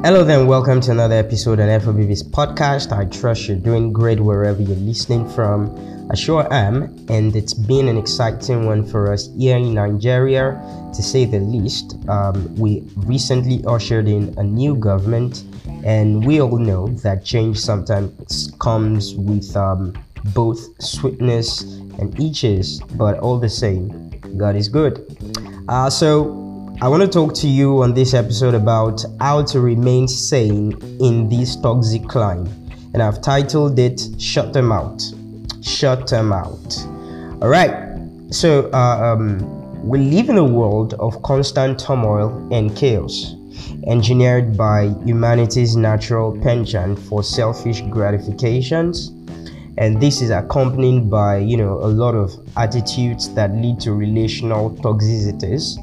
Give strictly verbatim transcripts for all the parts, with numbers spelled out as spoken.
Hello then, welcome to another episode on F O B V's podcast. I trust you're doing great wherever you're listening from. I sure am, and it's been an exciting one for us here in Nigeria, to say the least. Um, we recently ushered in a new government, and we all know that change sometimes comes with um, both sweetness and itches, but all the same, God is good. Uh, so I want to talk to you on this episode about how to remain sane in this toxic climate, and I've titled it "Shut Them Out." Shut them out. All right. So uh, um, we live in a world of constant turmoil and chaos, engineered by humanity's natural penchant for selfish gratifications, and this is accompanied by you know a lot of attitudes that lead to relational toxicities.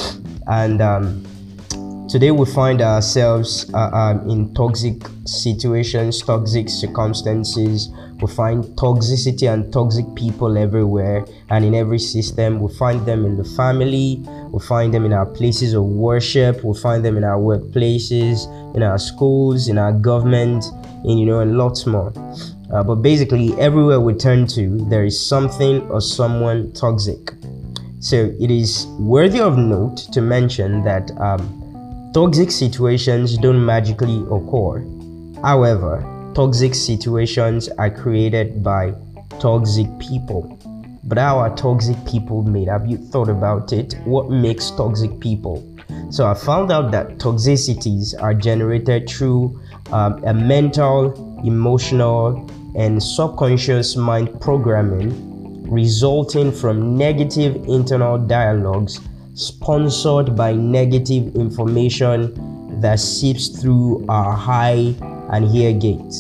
And um, today we find ourselves uh, um, in toxic situations, toxic circumstances. We find toxicity and toxic people everywhere and in every system. We find them in the family, we find them in our places of worship, we find them in our workplaces, in our schools, in our government, and you know, and lots more. Uh, but basically, everywhere we turn to, there is something or someone toxic. So it is worthy of note to mention that um, toxic situations don't magically occur. However, toxic situations are created by toxic people. But how are toxic people made? Have you thought about it? What makes toxic people? So I found out that toxicities are generated through um, a mental, emotional, and subconscious mind programming resulting from negative internal dialogues sponsored by negative information that seeps through our eye and ear gates.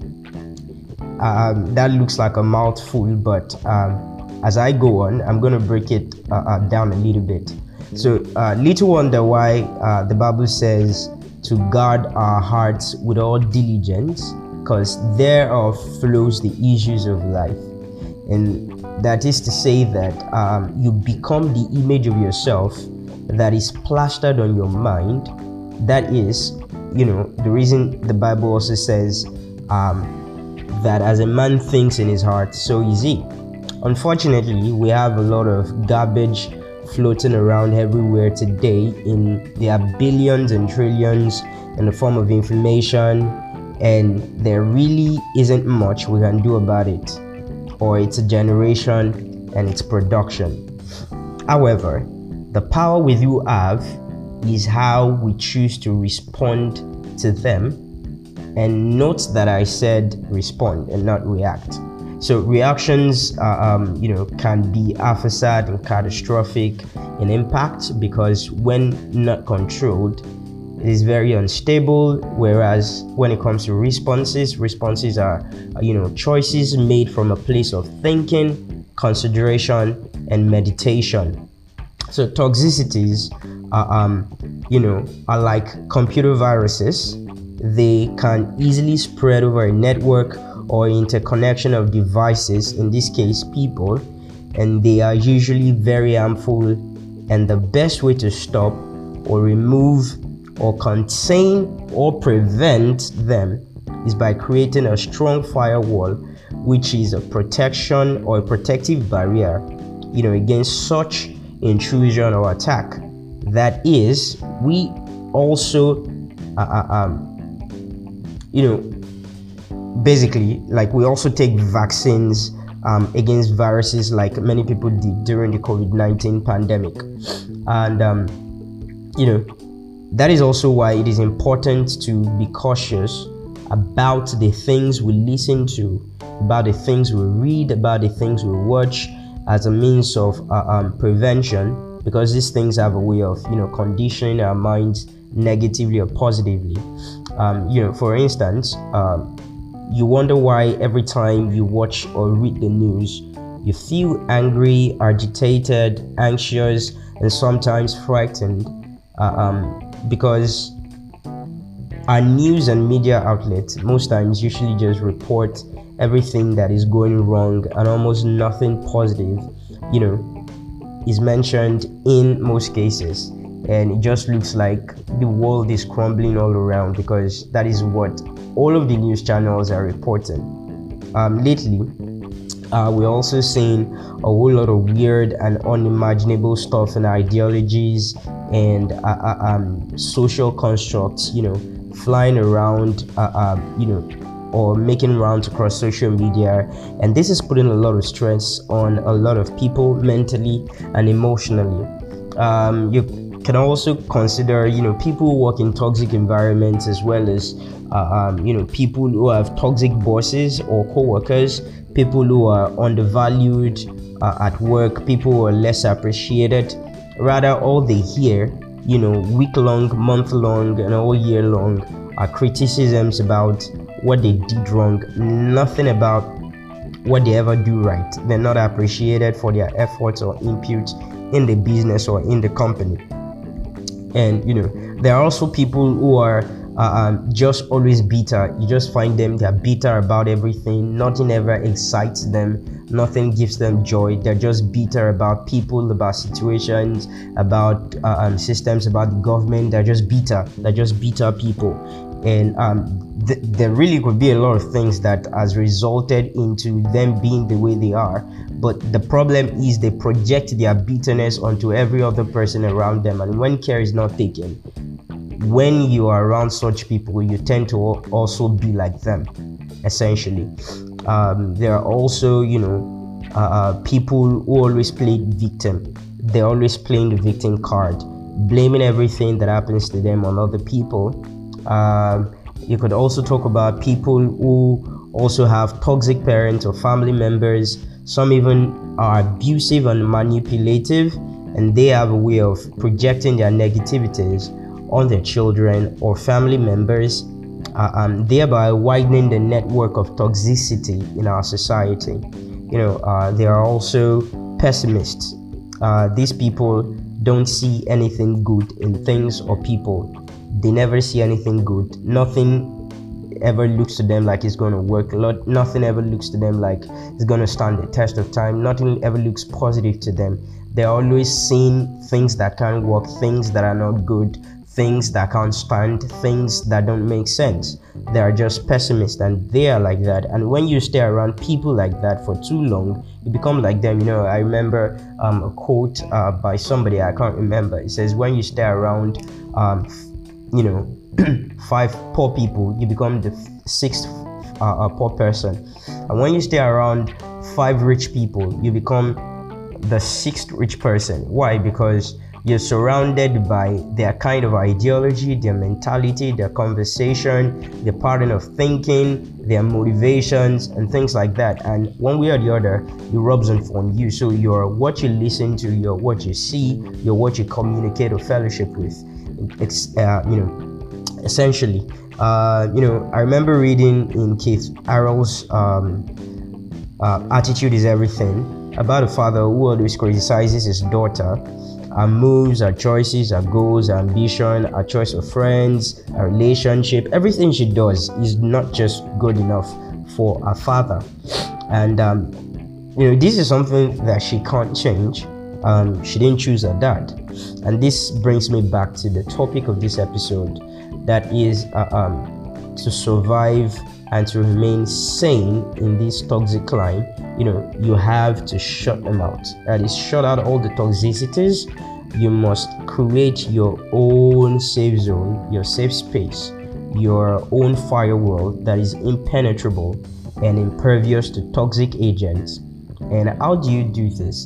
Um, that looks like a mouthful, but um, as I go on, I'm going to break it uh, uh, down a little bit. So, uh, little wonder why uh, the Bible says to guard our hearts with all diligence, because thereof flows the issues of life. And that is to say that um, you become the image of yourself that is plastered on your mind. That is, you know, the reason the Bible also says um, that as a man thinks in his heart, so is he. Unfortunately, we have a lot of garbage floating around everywhere today. In there are billions and trillions in the form of information, and there really isn't much we can do about it, or its generation and its production. However, the power we do have is how we choose to respond to them. And note that I said respond and not react. So reactions, uh, um, you know, can be haphazard and catastrophic in impact, because when not controlled, it is very unstable. Whereas when it comes to responses, responses are, you know, choices made from a place of thinking, consideration, and meditation. So toxicities are, um, you know, are like computer viruses. They can easily spread over a network or interconnection of devices, in this case people, and they are usually very harmful. And the best way to stop or remove or contain or prevent them is by creating a strong firewall, which is a protection or a protective barrier, you know, against such intrusion or attack. That is, we also, uh, um, you know, basically, like we also take vaccines um, against viruses, like many people did during the COVID nineteen pandemic, and um, you know. That is also why it is important to be cautious about the things we listen to, about the things we read, about the things we watch, as a means of uh, um, prevention, because these things have a way of, you know, conditioning our minds negatively or positively. Um, you know, for instance, um, you wonder why every time you watch or read the news, you feel angry, agitated, anxious, and sometimes frightened. Uh, um, because our news and media outlets most times usually just report everything that is going wrong, and almost nothing positive, you know, is mentioned in most cases. and it just looks like the world is crumbling all around, because that is what all of the news channels are reporting. Um, lately, uh, we're also seeing a whole lot of weird and unimaginable stuff and ideologies and uh, uh, um, social constructs, you know, flying around, uh, uh, you know, or making rounds across social media, and this is putting a lot of stress on a lot of people mentally and emotionally. Um, you can also consider, you know, people who work in toxic environments, as well as uh, um, you know, people who have toxic bosses or co-workers, people who are undervalued uh, at work, people who are less appreciated. Rather, all they hear, you know, week long, month long, and all year long are criticisms about what they did wrong, nothing about what they ever do right. They're not appreciated for their efforts or input in the business or in the company. And you know, there are also people who are uh, um, just always bitter. You just find them, they're bitter about everything. Nothing ever excites them, nothing gives them joy. They're just bitter about people, about situations, about uh, um, systems, about the government. They're just bitter. They're just bitter people. And um, th- there really could be a lot of things that has resulted into them being the way they are. But the problem is they project their bitterness onto every other person around them. And when care is not taken, when you are around such people, you tend to also be like them, essentially. Um, there are also, you know, uh, uh, people who always play victim. They're always playing the victim card, blaming everything that happens to them on other people. Um, you could also talk about people who also have toxic parents or family members. Some even are abusive and manipulative, and they have a way of projecting their negativities on their children or family members, uh, um, thereby widening the network of toxicity in our society. You know, uh, there are also pessimists. Uh, these people don't see anything good in things or people. They never see anything good. Nothing ever looks to them like it's going to work. Nothing ever looks to them like it's going to stand the test of time. Nothing ever looks positive to them. They're always seeing things that can't work, things that are not good, things that can't stand, things that don't make sense. They are just pessimists, and they are like that. And when you stay around people like that for too long, you become like them. You know, I remember um, a quote uh, by somebody, I can't remember. It says, when you stay around um, you know, five poor people, you become the sixth uh, uh, poor person. And when you stay around five rich people, you become the sixth rich person. Why? Because you're surrounded by their kind of ideology, their mentality, their conversation, their pattern of thinking, their motivations, and things like that. And one way or the other, it rubs on you. So you're what you listen to, you're what you see, you're what you communicate or fellowship with. It's uh, you know, essentially, uh, you know, I remember reading in Keith Arrell's um, uh, "Attitude Is Everything" about a father who always criticizes his daughter, our moves, our choices, our goals, our ambition, our choice of friends, our relationship. Everything she does is not just good enough for a father, and um, you know, this is something that she can't change. Um, she didn't choose her dad. And this brings me back to the topic of this episode, that is uh, um, to survive and to remain sane in this toxic climb. You know, you have to shut them out. That is, shut out all the toxicities. You must create your own safe zone, your safe space, your own firewall that is impenetrable and impervious to toxic agents. And how do you do this?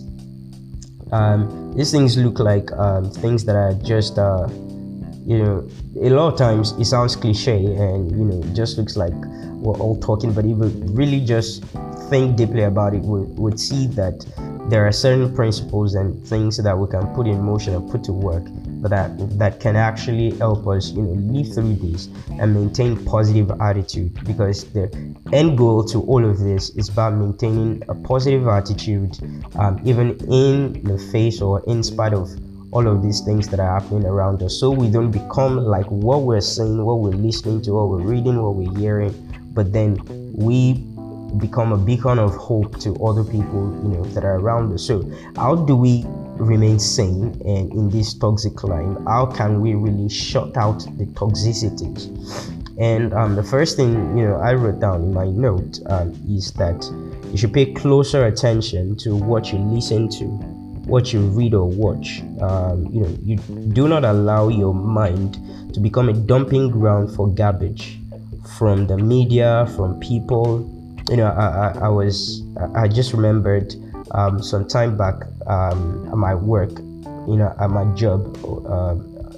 Um, these things look like um, things that are just, uh, you know, a lot of times it sounds cliche and, you know, it just looks like we're all talking, but if we really just think deeply about it, we would see that there are certain principles and things that we can put in motion and put to work that that can actually help us, you know, live through this and maintain positive attitude, because the end goal to all of this is about maintaining a positive attitude, um, even in the face or in spite of all of these things that are happening around us, so we don't become like what we're seeing, what we're listening to, what we're reading, what we're hearing, but then we become a beacon of hope to other people, you know, that are around us. So how do we remain sane and in this toxic line? How can we really shut out the toxicities? And um, the first thing, you know, I wrote down in my note um, is that you should pay closer attention to what you listen to, what you read or watch. Um, you know, you do not allow your mind to become a dumping ground for garbage from the media, from people. You know, I, I, I was, I just remembered um, some time back um, at my work, you know, at my job, uh,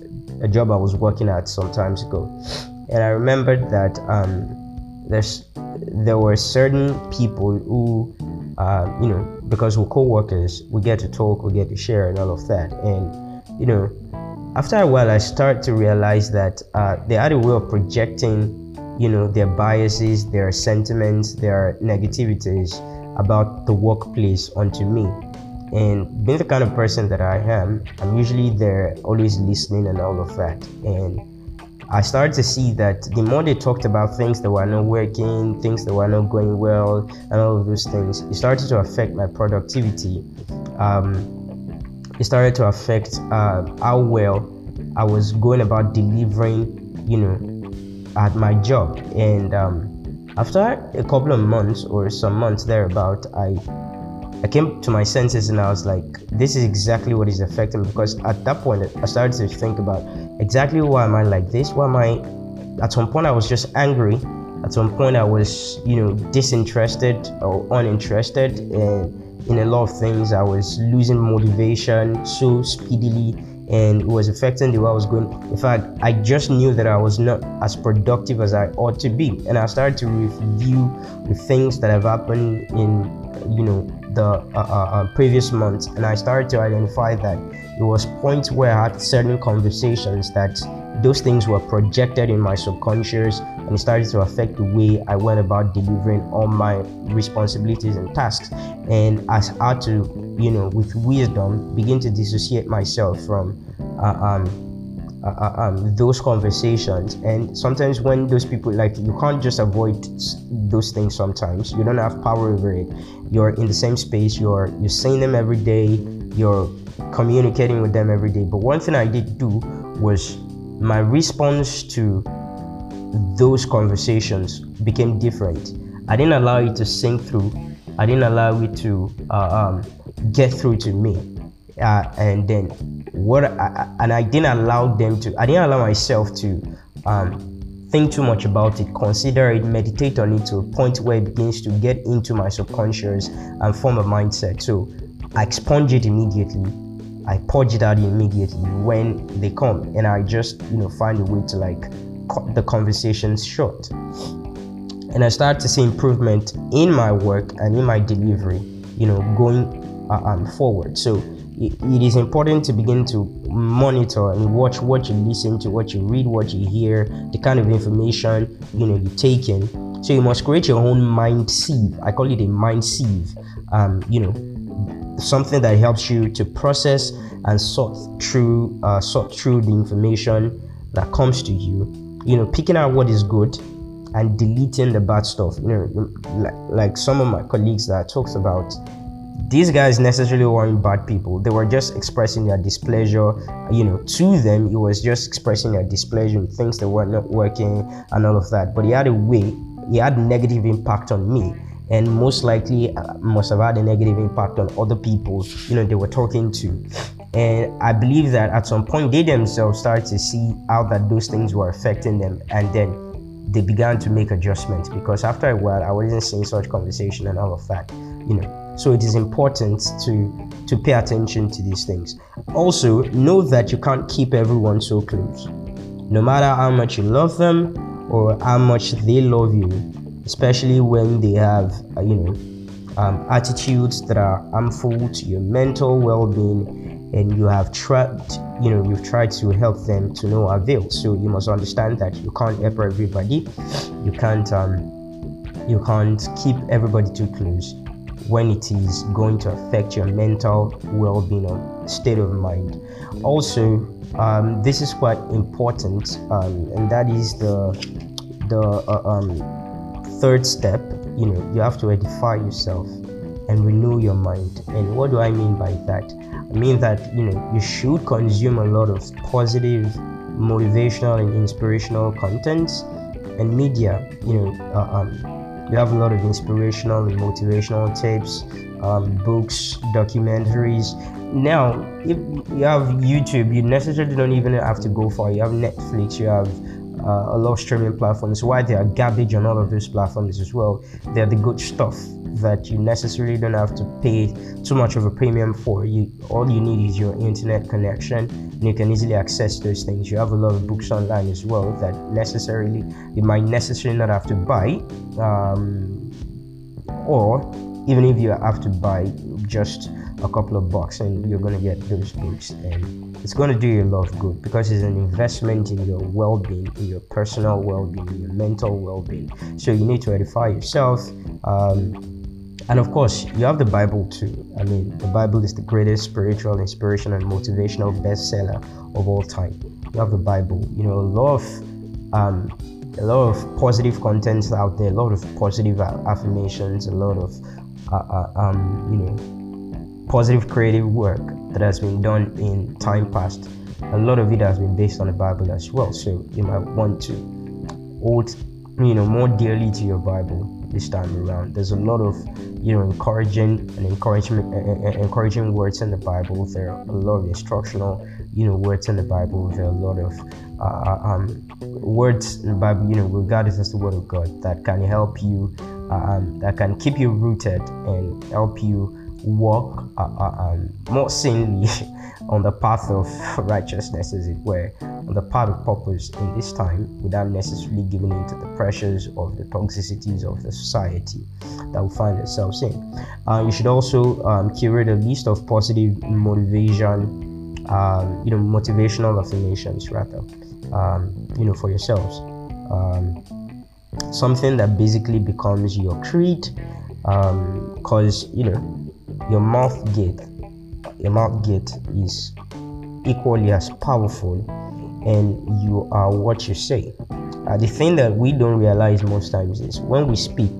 a job I was working at some times ago. And I remembered that um, there's there were certain people who, uh, you know, because we're co-workers, we get to talk, we get to share, and all of that. And you know, after a while, I started to realize that uh, they had a way of projecting, you know, their biases, their sentiments, their negativities about the workplace onto me. And being the kind of person that I am, I'm usually there, always listening and all of that. And I started to see that the more they talked about things that were not working, things that were not going well, and all of those things, it started to affect my productivity. Um, it started to affect uh, how well I was going about delivering, you know, at my job. And um, after a couple of months or some months thereabout, I I came to my senses and I was like, this is exactly what is affecting me. Because at that point, I started to think about exactly why am I like this? Why am I? At some point, I was just angry. At some point, I was, you know, disinterested or uninterested in, in a lot of things. I was losing motivation so speedily, and it was affecting the way I was going. In fact, I just knew that I was not as productive as I ought to be. And I started to review the things that have happened in, you know, the uh, uh, uh, previous months, and I started to identify that it was points where I had certain conversations that those things were projected in my subconscious, and it started to affect the way I went about delivering all my responsibilities and tasks. And I had to, you know, with wisdom, begin to dissociate myself from uh, um, uh, um, those conversations. And sometimes when those people, like, you can't just avoid those things. Sometimes you don't have power over it. You're in the same space, you're you're seeing them every day, you're communicating with them every day. But one thing I did do was my response to those conversations became different. I didn't allow it to sink through. I didn't allow it to uh, um, get through to me. Uh, and then what I, and I didn't allow them to I didn't allow myself to um, think too much about it, consider it, meditate on it to a point where it begins to get into my subconscious and form a mindset. So I expunge it immediately, I purge it out immediately when they come, and I just, you know, find a way to like cut the conversations short. And I start to see improvement in my work and in my delivery, you know, going uh, um, forward. So it is important to begin to monitor and watch what you listen to, what you read, what you hear, the kind of information, you know, you take in. So you must create your own mind sieve. I call it a mind sieve. Um, you know, something that helps you to process and sort through, uh, sort through the information that comes to you. You know, picking out what is good and deleting the bad stuff. You know, like, like some of my colleagues that talks about. These guys necessarily weren't bad people. They were just expressing their displeasure. You know, to them, it was just expressing their displeasure with things that were not working and all of that. But it had a way, it had negative impact on me. And most likely uh, must have had a negative impact on other people, you know, they were talking to. And I believe that at some point, they themselves started to see how that those things were affecting them. And then they began to make adjustments, because after a while, I wasn't seeing such conversation and all of that, you know. So it is important to to pay attention to these things. Also, know that you can't keep everyone so close. No matter how much you love them or how much they love you, especially when they have, uh, you know, um, attitudes that are harmful to your mental well-being, and you have tried, you know, you've tried to help them to no avail. So you must understand that you can't help everybody. You can't, um, you can't keep everybody too close when it is going to affect your mental well-being or state of mind. Also, um, this is quite important, um, and that is the the uh, um, third step. You know, you have to edify yourself and renew your mind. And what do I mean by that? I mean that, you know, you should consume a lot of positive, motivational and inspirational contents and media. You know, uh, um, you have a lot of inspirational and motivational tapes, um, books, documentaries. Now, if you have YouTube, you necessarily don't even have to go far. You have Netflix, you have uh, a lot of streaming platforms. Why there are garbage on all of those platforms as well? They're the good stuff that you necessarily don't have to pay too much of a premium for. You all you need is your internet connection, and you can easily access those things. You have a lot of books online as well that necessarily you might necessarily not have to buy, um, or even if you have to buy just a couple of bucks, and you're going to get those books, and it's going to do you a lot of good because it's an investment in your well-being, in your personal well-being, in your mental well-being. So you need to edify yourself, um, and of course you have the Bible too. I mean, the Bible is the greatest spiritual, inspirational and motivational bestseller of all time. You have the Bible. You know, a lot of um, a lot of positive contents out there, a lot of positive affirmations, a lot of uh, uh, um, you know, positive creative work that has been done in time past. A lot of it has been based on the Bible as well. So you might want to hold, you know, more dearly to your Bible this time around. There's a lot of, you know, encouraging and encouragement, uh, encouraging words in the Bible. There are a lot of instructional, you know, words in the Bible. There are a lot of uh, um, words in the Bible, you know, regardless as the Word of God, that can help you, um, that can keep you rooted and help you walk uh, uh, um, more sanely on the path of righteousness, as it were, on the path of purpose in this time, without necessarily giving in to the pressures of the toxicities of the society that we find ourselves in. Uh, you should also um, curate a list of positive motivation, um, you know, motivational affirmations rather, um, you know, for yourselves. Um, something that basically becomes your creed, because um, you know, your mouth gate, your mouth gate is equally as powerful, and you are what you say. Uh, the thing that we don't realize most times is when we speak,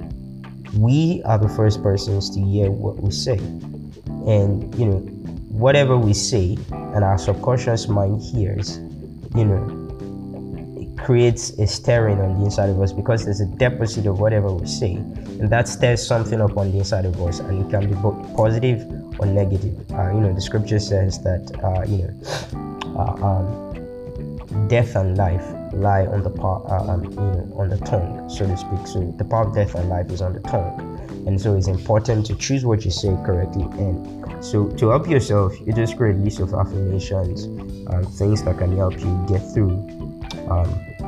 we are the first persons to hear what we say, and you know, whatever we say and our subconscious mind hears, you know, it creates a stirring on the inside of us because there's a deposit of whatever we say, and that stirs something up on the inside of us, and it can be both positive or negative. Uh, you know, the scripture says that uh, you know, uh, um, death and life lie on the power, uh, um, you know, on the tongue, so to speak. So the power of death and life is on the tongue, and so it's important to choose what you say correctly. And so to help yourself, you just create a list of affirmations, um, things that can help you get through, um,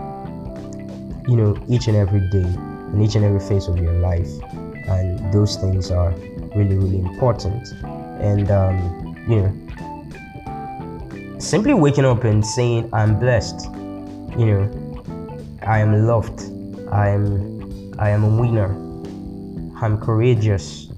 you know, each and every day in each and every phase of your life, and those things are really really important. And um, you know, simply waking up and saying I'm blessed, you know, I am loved, I am I am a winner, I'm courageous,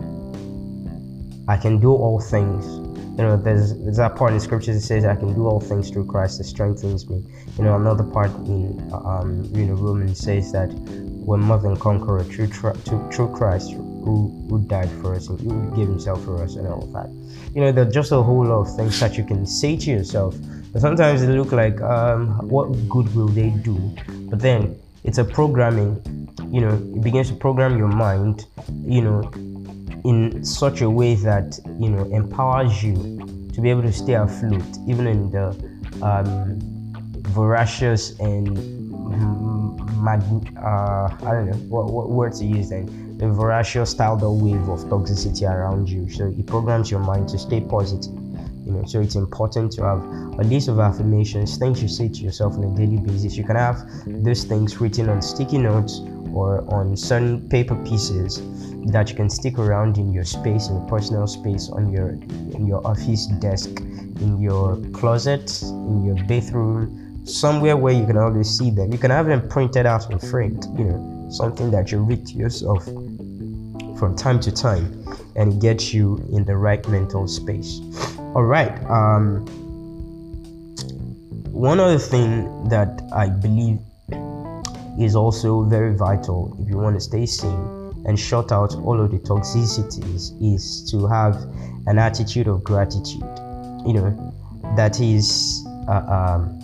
I can do all things. You know, there's, there's that part in the scriptures that says I can do all things through Christ that strengthens me. You know, another part in um, you know, Romans says that we're more than conqueror through, through Christ who, who died for us and who gave himself for us and all of that. You know, there's just a whole lot of things that you can say to yourself, but sometimes they look like, um, what good will they do? But then it's a programming, you know, it begins to program your mind, you know, in such a way that, you know, empowers you to be able to stay afloat even in the um, voracious and mag- uh, I don't know what, what word to use then, the voracious tidal wave of toxicity around you. So it programs your mind to stay positive, you know. So it's important to have a list of affirmations, things you say to yourself on a daily basis. You can have those things written on sticky notes or on certain paper pieces that you can stick around in your space, in your personal space, on your in your office desk, in your closet, in your bathroom, somewhere where you can always see them. You can have them printed out and framed, you know, something that you read to yourself from time to time, and it gets you in the right mental space. All right. Um, one other thing that I believe is also very vital if you want to stay sane and shut out all of the toxicities is to have an attitude of gratitude. You know, that is, uh, um,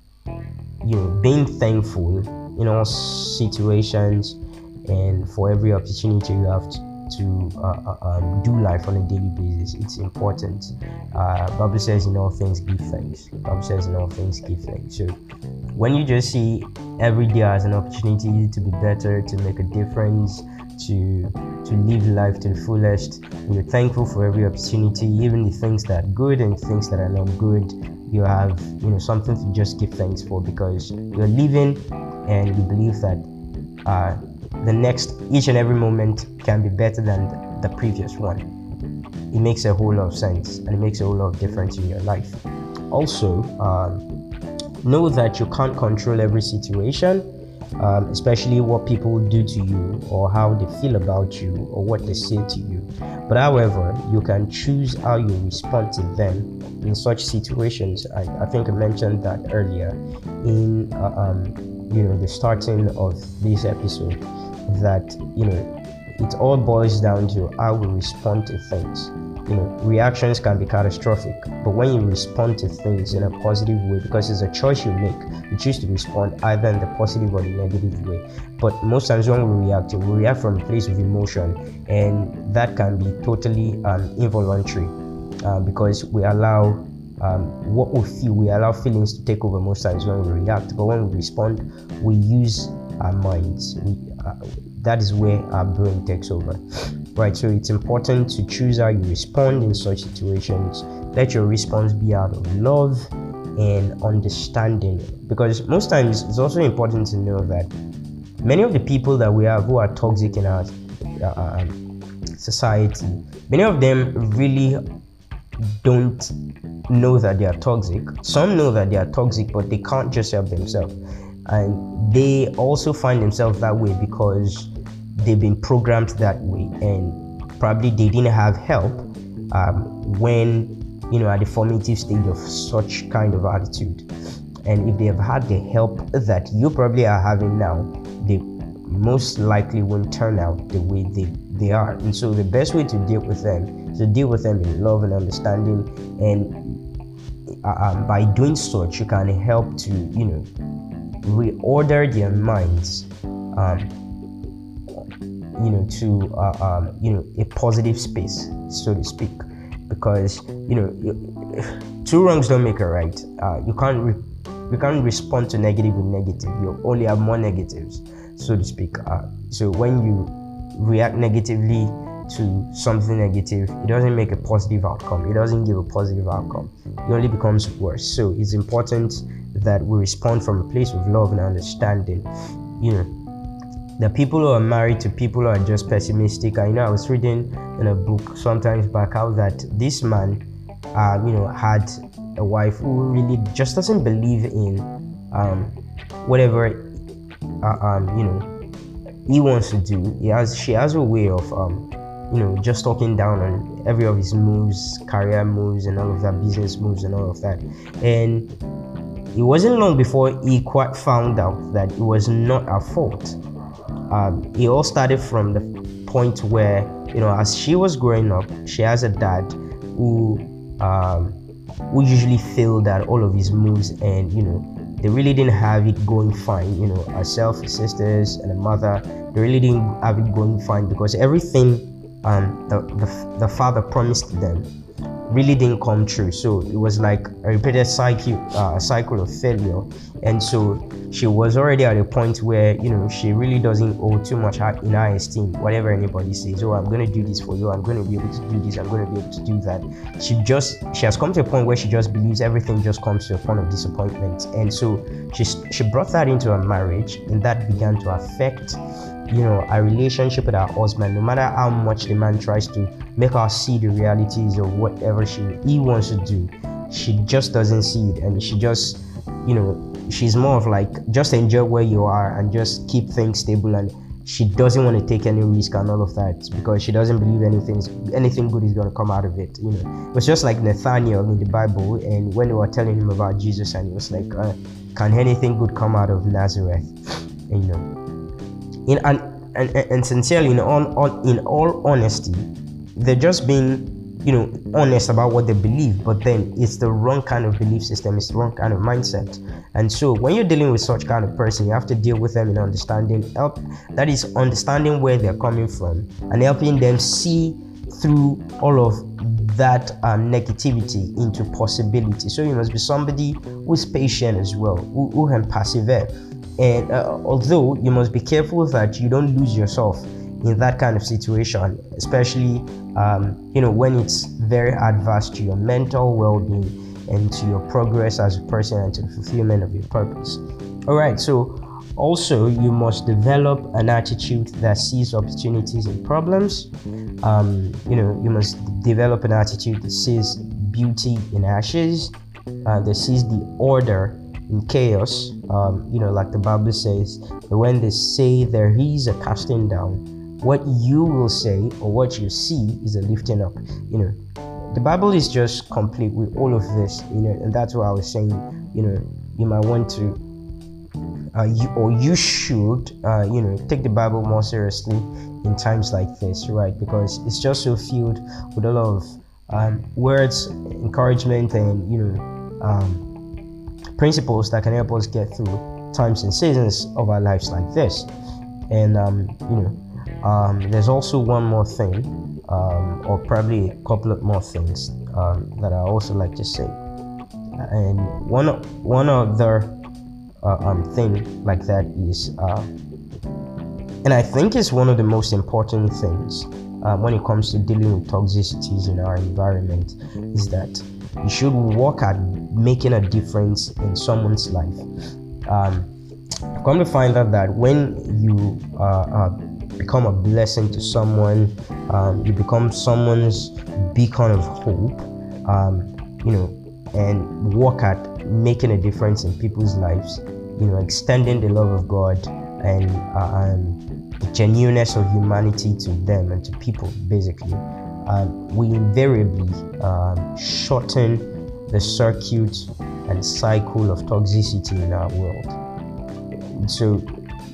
you know, being thankful in all situations and for every opportunity you have to, to uh, uh, um, do life on a daily basis. It's important. Uh, Bible says in all things give thanks. Bible says in all things give thanks. So when you just see every day as an opportunity to be better, to make a difference, to to live life to the fullest, and you're thankful for every opportunity, even the things that are good and things that are not good, you have, you know, something to just give thanks for, because you're living and you believe that uh, the next, each and every moment can be better than the previous one. It makes a whole lot of sense, and it makes a whole lot of difference in your life. Also, um, know that you can't control every situation, um, especially what people do to you or how they feel about you or what they say to you. But however, you can choose how you respond to them in such situations. I, I think I mentioned that earlier in uh, um, you know, the starting of this episode, that, you know, it all boils down to how we respond to things. You know, reactions can be catastrophic, but when you respond to things in a positive way, because it's a choice you make, you choose to respond either in the positive or the negative way. But most times when we react, we react from a place of emotion, and that can be totally um, involuntary, uh, because we allow um, what we feel, we allow feelings to take over most times when we react. But when we respond, we use our minds. We, uh, that is where our brain takes over, right? So it's important to choose how you respond in such situations. Let your response be out of love and understanding, because most times it's also important to know that many of the people that we have who are toxic in our uh, society, many of them really don't know that they are toxic. Some know that they are toxic, but they can't just help themselves, and they also find themselves that way because they've been programmed that way, and probably they didn't have help um, when, you know, at the formative stage of such kind of attitude. And if they have had the help that you probably are having now, they most likely won't turn out the way they, they are. And so the best way to deal with them is to deal with them in love and understanding, and uh, um, by doing such, you can help to, you know, reorder their minds, um, you know, to uh, um, you know, a positive space, so to speak, because, you know, two wrongs don't make a right. Uh, you can't re- you can't respond to negative with negative. You only have more negatives, so to speak. Uh, so when you react negatively to something negative, it doesn't make a positive outcome. It doesn't give a positive outcome. It only becomes worse. So it's important that we respond from a place of love and understanding. You know, the people who are married to people who are just pessimistic. I know I was reading in a book sometimes back how that this man, uh, you know, had a wife who really just doesn't believe in um, whatever, uh, um, you know, he wants to do. He has, she has a way of, um, you know, just talking down on every of his moves, career moves, and all of that, business moves, and all of that. And it wasn't long before he quite found out that it was not her fault. Um, it all started from the point where, you know, as she was growing up, she has a dad who um, who usually failed at all of his moves, and, you know, they really didn't have it going fine. You know, herself, her sisters, and a mother, they really didn't have it going fine because everything um, the, the the father promised them really didn't come true. So it was like a repeated cycle, uh, cycle of failure. And so she was already at a point where, you know, she really doesn't owe too much in her esteem. Whatever anybody says, oh, I'm going to do this for you, I'm going to be able to do this, I'm going to be able to do that. She just, she has come to a point where she just believes everything just comes to a point of disappointment. And so she, she brought that into her marriage, and that began to affect, you know, a relationship with her husband. No matter how much the man tries to make her see the realities of whatever she he wants to do, she just doesn't see it, and she just, you know, she's more of like, just enjoy where you are and just keep things stable, and she doesn't want to take any risk and all of that because she doesn't believe anything anything good is going to come out of it. You know, it was just like Nathaniel in the Bible, and when they were telling him about Jesus, and he was like, uh, can anything good come out of Nazareth? And, you know, in and and, and, and sincerely, in all, in all honesty, they're just being, you know, honest about what they believe, but then it's the wrong kind of belief system, it's the wrong kind of mindset. And so when you're dealing with such kind of person, you have to deal with them in understanding, help, that is understanding where they're coming from and helping them see through all of that uh, negativity into possibility. So you must be somebody who's patient as well, who, who can persevere. And uh, although you must be careful that you don't lose yourself in that kind of situation, especially um, you know, when it's very adverse to your mental well-being and to your progress as a person and to the fulfillment of your purpose. All right, so also you must develop an attitude that sees opportunities in problems. Um, you know, you must develop an attitude that sees beauty in ashes, uh, that sees the order in chaos. Um, you know, like the Bible says, that when they say there is a casting down, what you will say or what you see is a lifting up. You know, the Bible is just complete with all of this, you know, and that's what I was saying. You know, you might want to uh, you or you should uh, you know, take the Bible more seriously in times like this, right? Because it's just so filled with a lot of um, words, encouragement, and you know, um, principles that can help us get through times and seasons of our lives like this. And um, you know, Um, there's also one more thing, um, or probably a couple of more things um, that I also like to say. And one one other uh, um, thing like that is, uh, and I think it's one of the most important things uh, when it comes to dealing with toxicities in our environment, is that you should work at making a difference in someone's life. Um, I've come to find out that when you uh, uh, become a blessing to someone, um, you become someone's beacon of hope, um, you know, and work at making a difference in people's lives, you know, extending the love of God and uh, um, the genuineness of humanity to them and to people, basically. Um, we invariably um, shorten the circuit and cycle of toxicity in our world. So,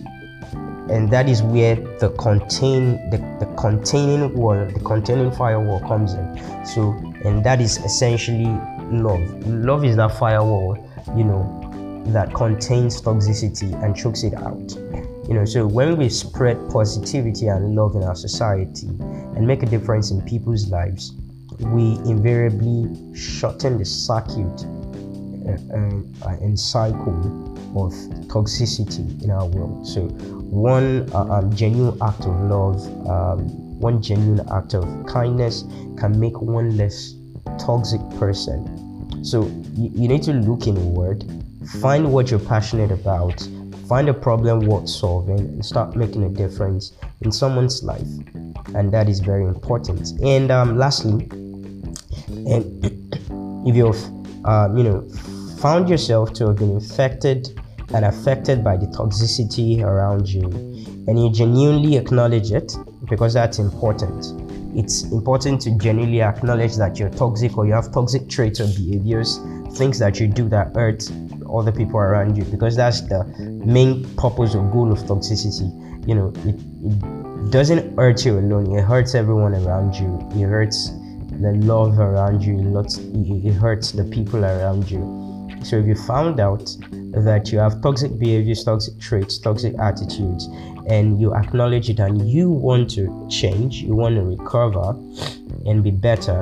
and that is where the contain the, the containing wall, the containing firewall comes in. So, and that is essentially love. Love is that firewall, you know, that contains toxicity and chokes it out. You know, so when we spread positivity and love in our society and make a difference in people's lives, we invariably shorten the circuit and, uh, and cycle of toxicity in our world. So one uh, um, genuine act of love, um, one genuine act of kindness can make one less toxic person. So you, you need to look inward, find what you're passionate about, find a problem worth solving, and start making a difference in someone's life. And that is very important. And um, lastly, and if you've um, you know, found yourself to have been infected and affected by the toxicity around you, and you genuinely acknowledge it, because that's important. It's important to genuinely acknowledge that you're toxic or you have toxic traits or behaviors, things that you do that hurt other people around you, because that's the main purpose or goal of toxicity. You know, it, it doesn't hurt you alone, it hurts everyone around you. It hurts the love around you, it hurts the people around you. So if you found out that you have toxic behaviors, toxic traits, toxic attitudes, and you acknowledge it and you want to change, you want to recover and be better,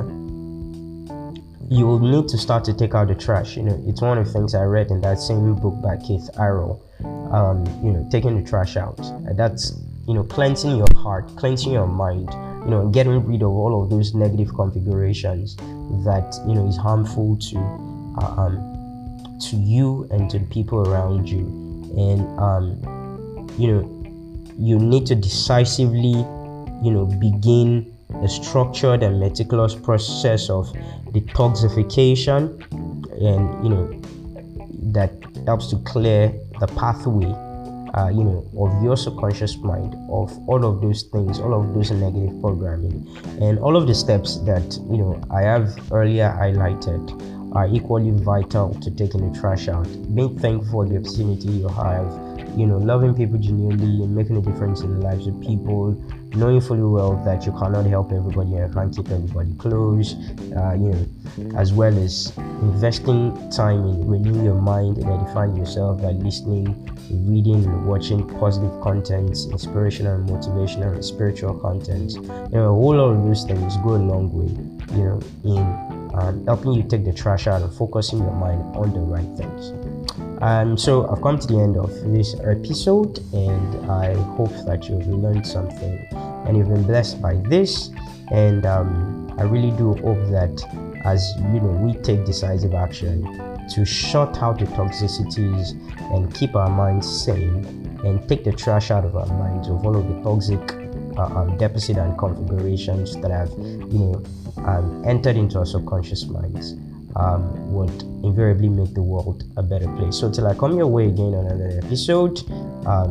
you will need to start to take out the trash. You know, it's one of the things I read in that same book by Keith Arrow. Um, you know, taking the trash out. And that's, you know, cleansing your heart, cleansing your mind, you know, getting rid of all of those negative configurations that, you know, is harmful to uh, um to you and to the people around you. And um you know, you need to decisively, you know, begin a structured and meticulous process of detoxification, and you know, that helps to clear the pathway uh, you know, of your subconscious mind of all of those things, all of those negative programming, and all of the steps that, you know, I have earlier highlighted are equally vital to taking the trash out. Being thankful for the opportunity you have, you know, loving people genuinely and making a difference in the lives of people, knowing fully well that you cannot help everybody and can't keep everybody close, uh, you know, as well as investing time in renewing your mind and edifying yourself by listening, reading, and watching positive content, inspirational and motivational and spiritual content. You know, a whole lot of those things go a long way, you know, in um, helping you take the trash out and focusing your mind on the right things. Um, so I've come to the end of this episode, and I hope that you've learned something and you've been blessed by this. And um, I really do hope that, as you know, we take decisive action to shut out the toxicities and keep our minds sane and take the trash out of our minds of all of the toxic uh, um, deficit and configurations that have, you know, um, entered into our subconscious minds. Um, would invariably make the world a better place. So till I come your way again on another episode, um,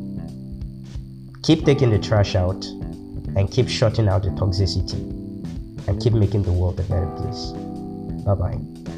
keep taking the trash out and keep shutting out the toxicity and keep making the world a better place. Bye bye.